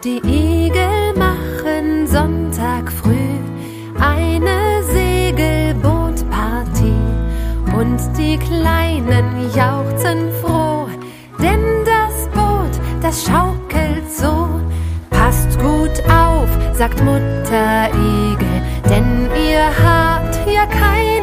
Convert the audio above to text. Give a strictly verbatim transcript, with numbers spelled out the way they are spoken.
Die Igel machen Sonntag früh eine Segelbootpartie und die Kleinen jauchzen froh, denn das Boot, das schaukelt so. Passt gut auf, sagt Mutter Igel, denn ihr habt ja kein